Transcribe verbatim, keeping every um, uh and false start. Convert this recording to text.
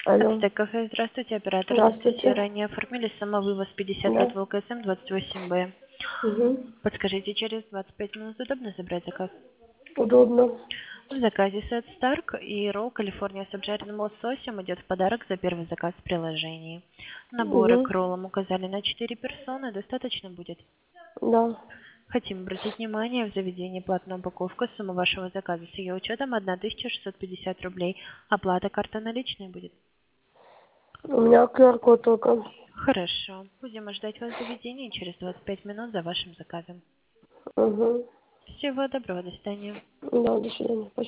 Алло. Ацтек кафе, здравствуйте, оператор. Здравствуйте. Ранее оформили самовывоз пятьдесят Да. лет ВЛКСМ двадцать восемь Б. Угу. Подскажите, через двадцать пять минут удобно забрать заказ? Удобно. В заказе сет Старк и ролл Калифорния с обжаренным лососем идет в подарок за первый заказ в приложении. Наборы к Угу. роллам указали на четыре персоны, достаточно будет. Да. Хотим обратить внимание, в заведении платная упаковка, сумма вашего заказа с ее учетом тысяча шестьсот пятьдесят рублей. Оплата карта наличной будет. У меня ку ар код только. Хорошо. Будем ждать вас в заведении через двадцать пять минут за вашим заказом. Угу. Всего доброго, до свидания. Да, до свидания. Спасибо.